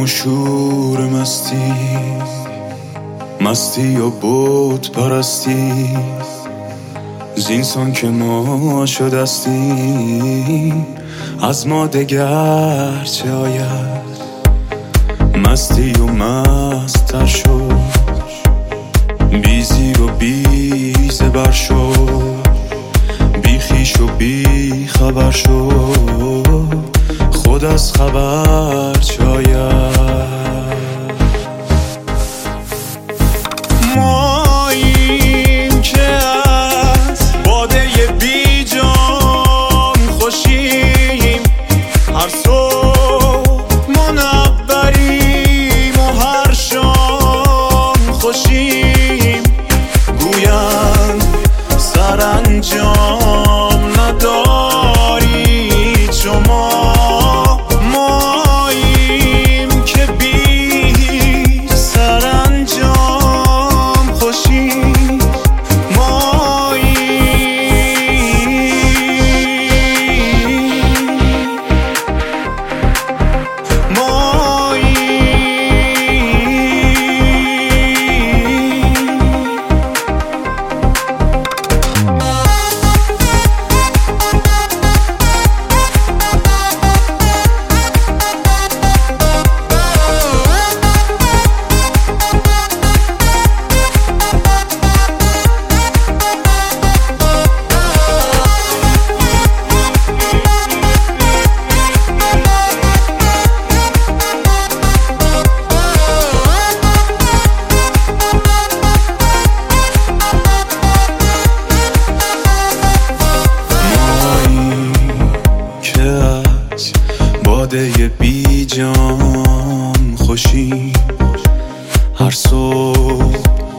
و شور مستی، مستی و بود پرستی، زینسان که ما شدستی، از ما دگر چه آید؟ مستی و مستر شد، بی زیر و بی زبر شد، بی خویش و بی خبر شد، خود از خبر چه آید؟ ماییم که از باده بی جام خوشیم، هر صبح منوریم و هر شام خوشیم، گویم سرانجام ندارید شما. باده بی جام خوشیم، هر صبح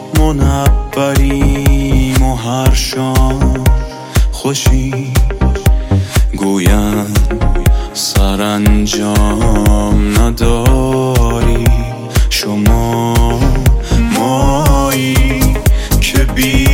منوریم و هر شام خوشیم، گویم سرانجام نداری شما. مایی که بی